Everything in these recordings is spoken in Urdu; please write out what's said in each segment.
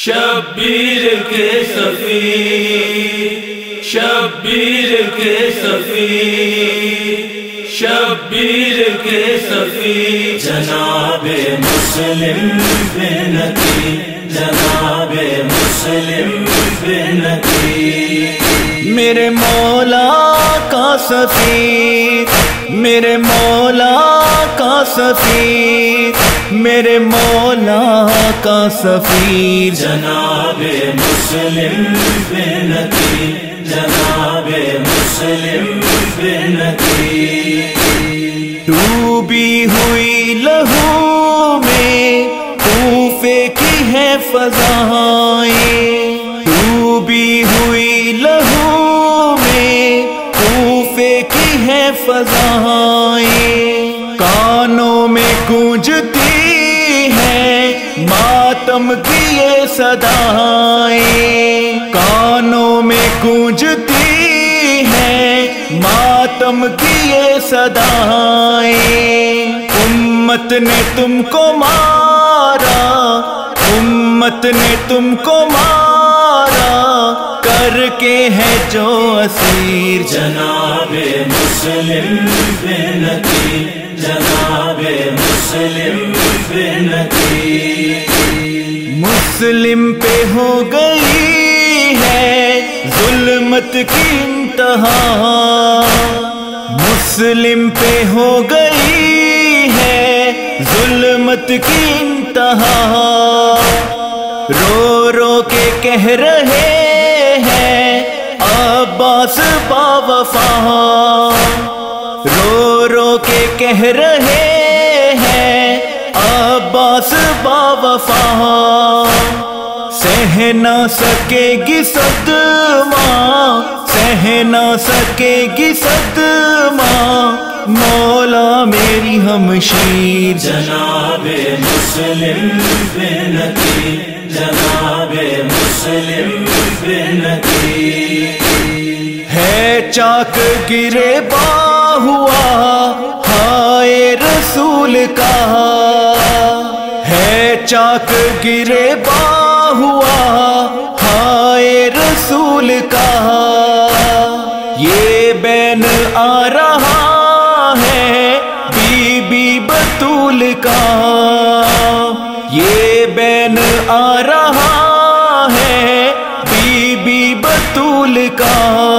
شبیر کے سفیر، شبیر کے سفیر، شبیر کے سفیر، جناب مسلم بن نقی، جناب مسلم بن نقی، میرے مولا کا سفیر، میرے مولا کا سفیر، میرے مولا کا سفیر، جناب مسلم بن نقی، جناب مسلم بن نقی، ڈوبی ہوئی لہو میں کوفے کی ہے فضائیں، ڈوبی ہوئی لہو میں کوفے کی ہے فضائیں، کانوں میں گونجتی ہے ماتم کی یہ صدائیں، کانوں میں گونجتی ہے ماتم کی یہ صدائیں، امت نے تم کو مارا، امت نے تم کو مارا، کر کے ہے جو اسیر، جناب مسلم بن نقی، جناب مسلم بن نقی، مسلم پہ ہو گئی ہے ظلمت کی انتہا، مسلم پہ ہو گئی ہے ظلمت کی انتہا، رو رو کے کہہ رہے ہیں عباس باوفا، رو رو کے کہہ رہے ہیں عباس باوفا، سہ نہ سکے گی صدمہ، سہ نہ سکے گی صدمہ، مولا میری ہمشیر، جناب مسلم بن نقی، جناب مسلم بن نقی، ہے چاک گرے با ہوا ہائے رسول کا، ہے چاک گرے با ہوا ہائے رسول کا، یہ بین آ رہا ہے بی بی بطول کا، یہ بین آ رہا ہے بی بی بطول کا،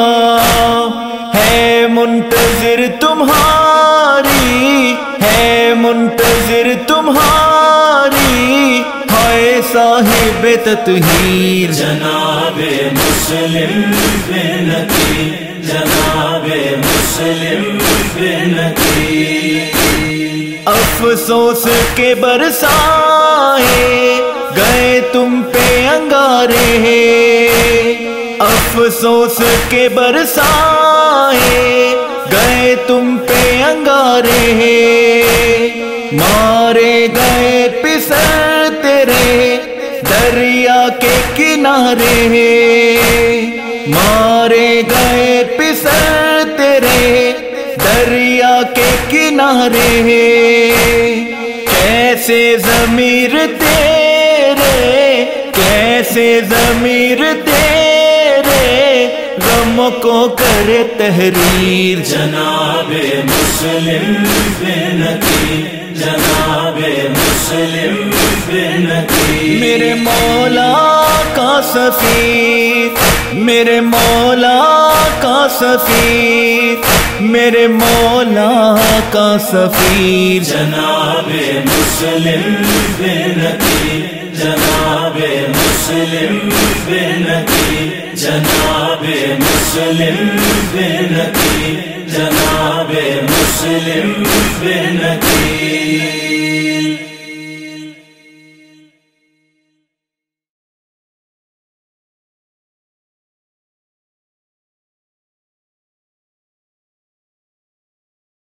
ہے منتظر تمہاری، ہے منتظر تمہاری، ہائے صاحب تطہیر، جناب مسلم بن نقی، جناب مسلم بن نقی، افسوس کے برسائے گئے تم پہ انگارے، افسوس کے برسائے گئے تم پہ انگارے، مارے گئے پسر تیرے دریا کے کنارے، مارے گئے پسر تیرے دریا کے کنارے، کیسے ضمیر تیرے، کیسے ضمیر تیرے غم کو کرے تحریر، جناب مسلم بن نقی، جناب مسلم بن نقی، میرے مولا کا سفیر، میرے مولا کا سفیر، میرے مولا کا سفیر، جناب مسلم بن نقی، جناب مسلم بن نقی، جناب مسلم بن نقی، جناب مسلم بن نقی۔